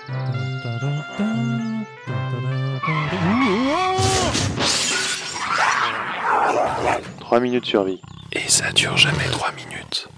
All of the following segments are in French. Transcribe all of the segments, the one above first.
Trois minutes survie. Et ça dure jamais 3 minutes.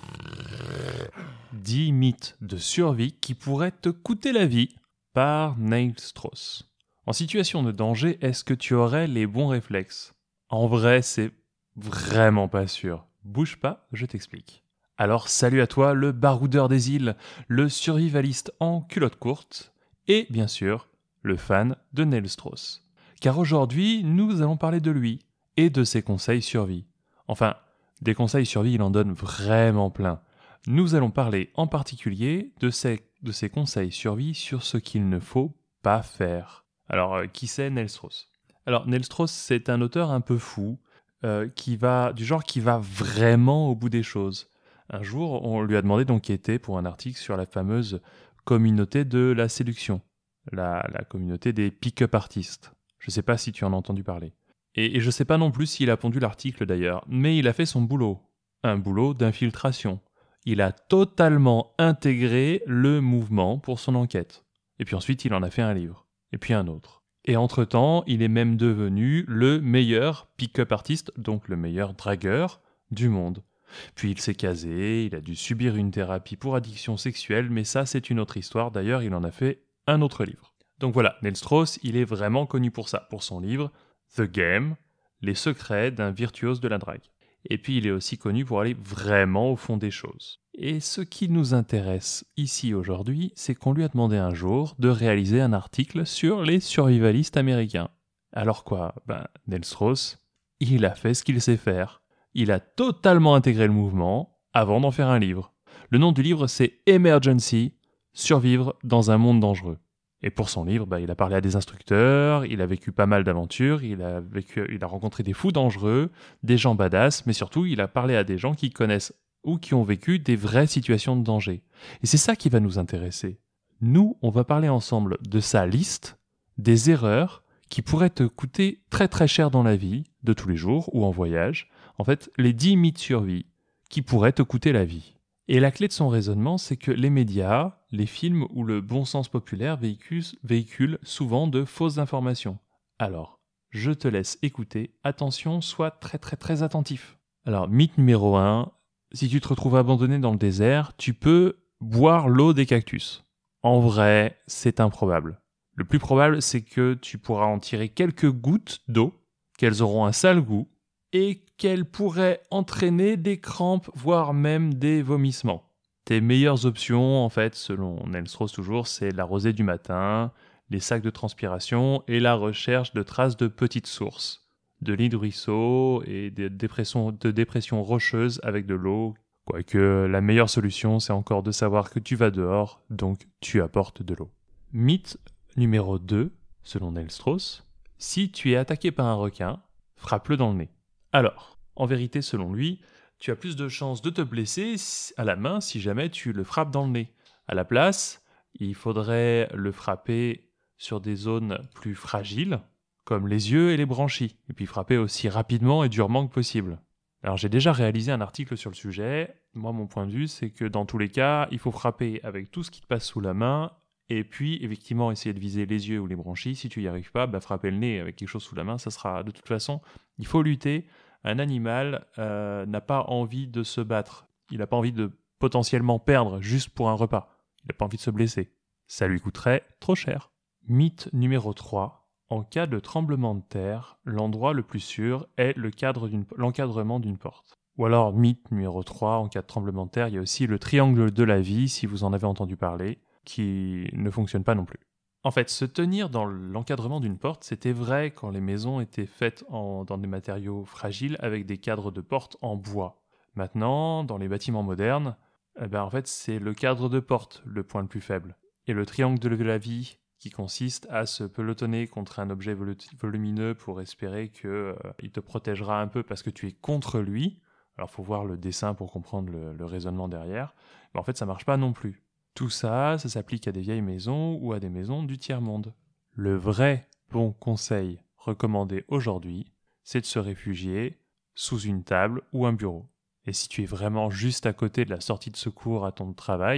10 mythes de survie qui pourraient te coûter la vie par Neil Strauss. En situation de danger, est-ce que tu aurais les bons réflexes ? En vrai, c'est vraiment pas sûr. Bouge pas, je t'explique. Alors salut à toi, le baroudeur des îles, le survivaliste en culotte courte, et bien sûr, le fan de Neil Strauss. Car aujourd'hui, nous allons parler de lui et de ses conseils survie. Enfin, des conseils survie, il en donne vraiment plein. Nous allons parler en particulier de ses conseils survie sur ce qu'il ne faut pas faire. Alors, qui c'est Neil Strauss ? Alors, Neil Strauss, c'est un auteur un peu fou, qui va vraiment au bout des choses. Un jour, on lui a demandé d'enquêter pour un article sur la fameuse communauté de la séduction, la communauté des pick-up artistes. Je ne sais pas si tu en as entendu parler. Et je ne sais pas non plus s'il a pondu l'article d'ailleurs, mais il a fait son boulot. Un boulot d'infiltration. Il a totalement intégré le mouvement pour son enquête. Et puis ensuite, il en a fait un livre. Et puis un autre. Et entre-temps, il est même devenu le meilleur pick-up artiste, donc le meilleur dragueur du monde. Puis il s'est casé, il a dû subir une thérapie pour addiction sexuelle, mais ça c'est une autre histoire, d'ailleurs il en a fait un autre livre. Donc voilà, Neil Strauss, il est vraiment connu pour ça, pour son livre The Game, les secrets d'un virtuose de la drague. Et puis il est aussi connu pour aller vraiment au fond des choses. Et ce qui nous intéresse ici aujourd'hui, c'est qu'on lui a demandé un jour de réaliser un article sur les survivalistes américains. Alors quoi ? Neil Strauss, il a fait ce qu'il sait faire. Il a totalement intégré le mouvement avant d'en faire un livre. Le nom du livre, c'est Emergency, survivre dans un monde dangereux. Et pour son livre, il a parlé à des instructeurs, il a vécu pas mal d'aventures, il a rencontré des fous dangereux, des gens badass, mais surtout, il a parlé à des gens qui connaissent ou qui ont vécu des vraies situations de danger. Et c'est ça qui va nous intéresser. Nous, on va parler ensemble de sa liste des erreurs qui pourraient te coûter très très cher dans la vie, de tous les jours ou en voyage. En fait, les 10 mythes survie qui pourraient te coûter la vie. Et la clé de son raisonnement, c'est que les médias, les films ou le bon sens populaire véhiculent souvent de fausses informations. Alors, je te laisse écouter. Attention, sois très très très attentif. Alors, mythe numéro 1, si tu te retrouves abandonné dans le désert, tu peux boire l'eau des cactus. En vrai, c'est improbable. Le plus probable, c'est que tu pourras en tirer quelques gouttes d'eau, qu'elles auront un sale goût, et qu'elles pourraient entraîner des crampes, voire même des vomissements. Tes meilleures options, en fait, selon Neil Strauss toujours, c'est la rosée du matin, les sacs de transpiration et la recherche de traces de petites sources, de lits de ruisseaux et de dépressions rocheuses avec de l'eau. Quoique la meilleure solution, c'est encore de savoir que tu vas dehors, donc tu apportes de l'eau. Mythe numéro 2, selon Neil Strauss, si tu es attaqué par un requin, frappe-le dans le nez. Alors, en vérité, selon lui, tu as plus de chances de te blesser à la main si jamais tu le frappes dans le nez. À la place, il faudrait le frapper sur des zones plus fragiles, comme les yeux et les branchies, et puis frapper aussi rapidement et durement que possible. Alors j'ai déjà réalisé un article sur le sujet. Moi, mon point de vue, c'est que dans tous les cas, il faut frapper avec tout ce qui te passe sous la main, et puis effectivement essayer de viser les yeux ou les branchies. Si tu n'y arrives pas, frapper le nez avec quelque chose sous la main, ça sera de toute façon, il faut lutter. Un animal n'a pas envie de se battre. Il n'a pas envie de potentiellement perdre juste pour un repas. Il n'a pas envie de se blesser. Ça lui coûterait trop cher. Mythe numéro 3. En cas de tremblement de terre, l'endroit le plus sûr est l'encadrement d'une porte. Ou alors, mythe numéro 3, en cas de tremblement de terre, il y a aussi le triangle de la vie, si vous en avez entendu parler, qui ne fonctionne pas non plus. En fait, se tenir dans l'encadrement d'une porte, c'était vrai quand les maisons étaient faites dans des matériaux fragiles avec des cadres de porte en bois. Maintenant, dans les bâtiments modernes, en fait, c'est le cadre de porte le point le plus faible. Et le triangle de la vie, qui consiste à se pelotonner contre un objet volumineux pour espérer qu'il te protégera un peu parce que tu es contre lui. Alors, il faut voir le dessin pour comprendre le raisonnement derrière. Mais en fait, ça ne marche pas non plus. Tout ça, ça s'applique à des vieilles maisons ou à des maisons du tiers-monde. Le vrai bon conseil recommandé aujourd'hui, c'est de se réfugier sous une table ou un bureau. Et si tu es vraiment juste à côté de la sortie de secours à ton travail,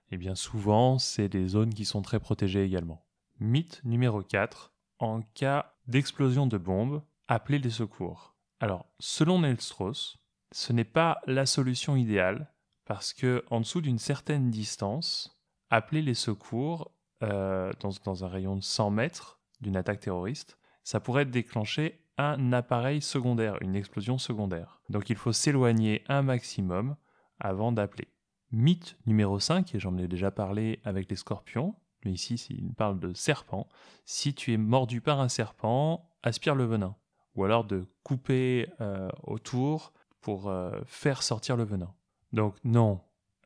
Et bien souvent, c'est des zones qui sont très protégées également. Mythe numéro 4. En cas d'explosion de bombe, appelez les secours. Alors, selon Neil Strauss, ce n'est pas la solution idéale parce que en dessous d'une certaine distance, appeler les secours dans un rayon de 100 mètres d'une attaque terroriste, ça pourrait déclencher un appareil secondaire, une explosion secondaire. Donc il faut s'éloigner un maximum avant d'appeler. Mythe numéro 5, et j'en ai déjà parlé avec les scorpions, mais ici il parle de serpents. Si tu es mordu par un serpent, aspire le venin. Ou alors de couper autour pour faire sortir le venin. Donc non,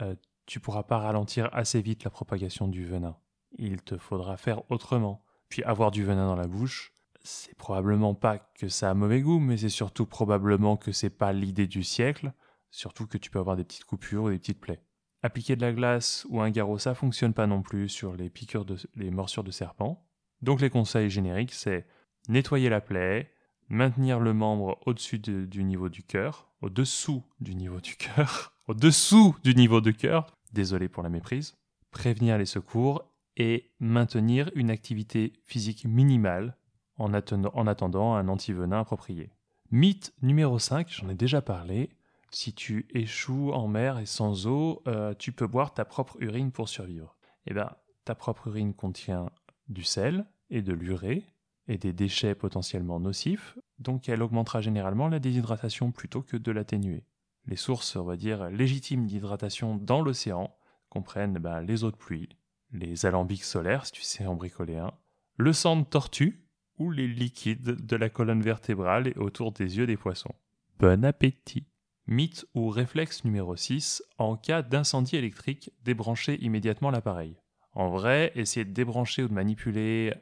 tu ne pourras pas ralentir assez vite la propagation du venin. Il te faudra faire autrement. Puis avoir du venin dans la bouche, c'est probablement pas que ça a mauvais goût, mais c'est surtout probablement que c'est pas l'idée du siècle, surtout que tu peux avoir des petites coupures ou des petites plaies. Appliquer de la glace ou un garrot, ça fonctionne pas non plus sur les morsures de serpent. Donc les conseils génériques, c'est nettoyer la plaie, maintenir le membre au-dessus du niveau du cœur, au-dessous du niveau du cœur, au-dessous du niveau du cœur, désolé pour la méprise, prévenir les secours et maintenir une activité physique minimale en attendant un antivenin approprié. Mythe numéro 5, j'en ai déjà parlé, si tu échoues en mer et sans eau, tu peux boire ta propre urine pour survivre. Eh bien, ta propre urine contient du sel et de l'urée et des déchets potentiellement nocifs, donc elle augmentera généralement la déshydratation plutôt que de l'atténuer. Les sources, on va dire, légitimes d'hydratation dans l'océan comprennent les eaux de pluie, les alambics solaires, si tu sais en bricoler un, le sang de tortue ou les liquides de la colonne vertébrale et autour des yeux des poissons. Bon appétit! Mythe ou réflexe numéro 6, en cas d'incendie électrique, débranchez immédiatement l'appareil. En vrai, essayer de débrancher ou de manipuler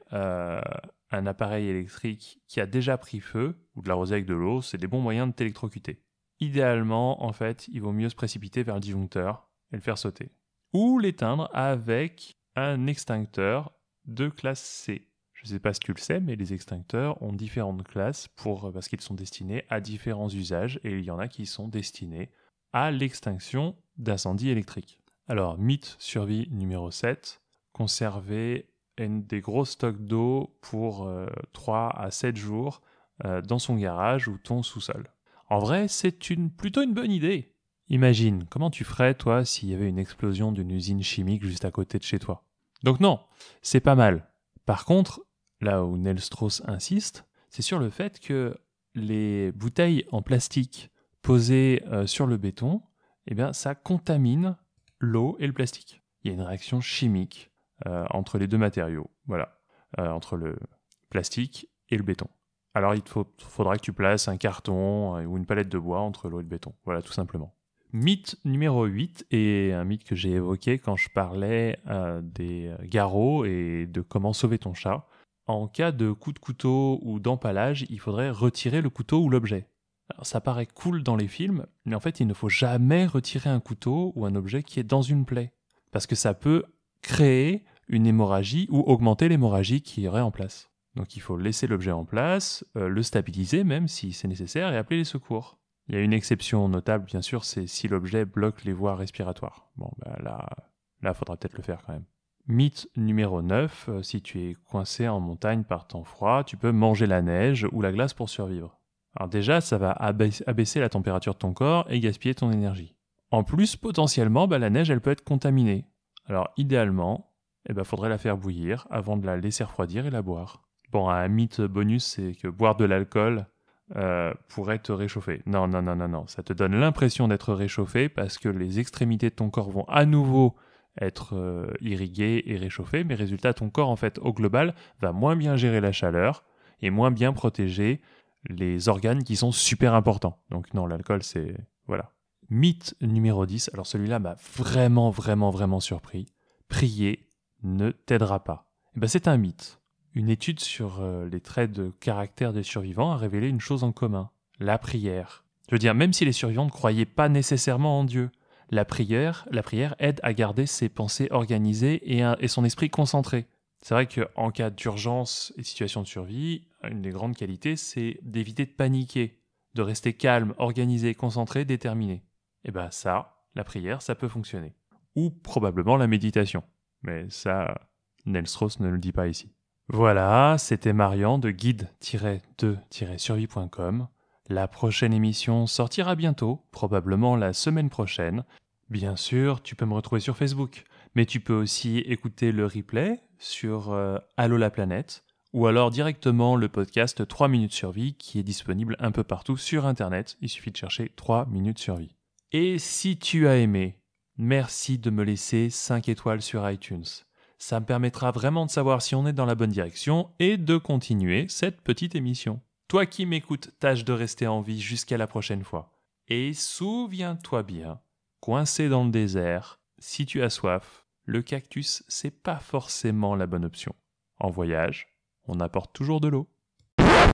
un appareil électrique qui a déjà pris feu, ou de l'arroser avec de l'eau, c'est des bons moyens de t'électrocuter. Idéalement, en fait, il vaut mieux se précipiter vers le disjoncteur et le faire sauter. Ou l'éteindre avec un extincteur de classe C. Je ne sais pas si tu le sais, mais les extincteurs ont différentes classes parce qu'ils sont destinés à différents usages et il y en a qui sont destinés à l'extinction d'incendies électriques. Alors, mythe survie numéro 7, conserver des gros stocks d'eau pour 3 à 7 jours dans son garage ou ton sous-sol. En vrai, c'est plutôt une bonne idée. Imagine, comment tu ferais, toi, s'il y avait une explosion d'une usine chimique juste à côté de chez toi. Donc non, c'est pas mal. Par contre, là où Neil Strauss insiste, c'est sur le fait que les bouteilles en plastique posées sur le béton, eh bien, ça contamine l'eau et le plastique. Il y a une réaction chimique entre les deux matériaux, entre le plastique et le béton. Alors il faudra que tu places un carton ou une palette de bois entre l'eau et le béton, voilà tout simplement. Mythe numéro 8, et un mythe que j'ai évoqué quand je parlais des garrots et de comment sauver ton chat. En cas de coup de couteau ou d'empalage, il faudrait retirer le couteau ou l'objet. Alors, ça paraît cool dans les films, mais en fait il ne faut jamais retirer un couteau ou un objet qui est dans une plaie, parce que ça peut créer une hémorragie ou augmenter l'hémorragie qui aurait en place. Donc il faut laisser l'objet en place, le stabiliser même si c'est nécessaire et appeler les secours. Il y a une exception notable, bien sûr, c'est si l'objet bloque les voies respiratoires. Bon, là, faudra peut-être le faire quand même. Mythe numéro 9, si tu es coincé en montagne par temps froid, tu peux manger la neige ou la glace pour survivre. Alors déjà, ça va abaisser la température de ton corps et gaspiller ton énergie. En plus, potentiellement, la neige, elle peut être contaminée. Alors idéalement, faudrait la faire bouillir avant de la laisser refroidir et la boire. Bon, un mythe bonus, c'est que boire de l'alcool pourrait te réchauffer. Non, ça te donne l'impression d'être réchauffé parce que les extrémités de ton corps vont à nouveau être irriguées et réchauffées, mais résultat, ton corps, en fait, au global, va moins bien gérer la chaleur et moins bien protéger les organes qui sont super importants. Donc non, l'alcool, c'est... Voilà. Mythe numéro 10, alors celui-là m'a vraiment surpris. Prier ne t'aidera pas. C'est un mythe. Une étude sur les traits de caractère des survivants a révélé une chose en commun, la prière. Je veux dire, même si les survivants ne croyaient pas nécessairement en Dieu, la prière aide à garder ses pensées organisées et son esprit concentré. C'est vrai qu'en cas d'urgence et de situation de survie, une des grandes qualités, c'est d'éviter de paniquer, de rester calme, organisé, concentré, déterminé. Ça, la prière, ça peut fonctionner. ou probablement la méditation. Mais ça, Neil Strauss ne le dit pas ici. Voilà, c'était Marian de guide-2-survie.com. La prochaine émission sortira bientôt, probablement la semaine prochaine. Bien sûr, tu peux me retrouver sur Facebook, mais tu peux aussi écouter le replay sur Allo la planète, ou alors directement le podcast 3 minutes survie qui est disponible un peu partout sur Internet. Il suffit de chercher 3 minutes survie. Et si tu as aimé, merci de me laisser 5 étoiles sur iTunes. Ça me permettra vraiment de savoir si on est dans la bonne direction et de continuer cette petite émission. Toi qui m'écoutes, tâche de rester en vie jusqu'à la prochaine fois. Et souviens-toi bien, coincé dans le désert, si tu as soif, le cactus, c'est pas forcément la bonne option. En voyage, on apporte toujours de l'eau.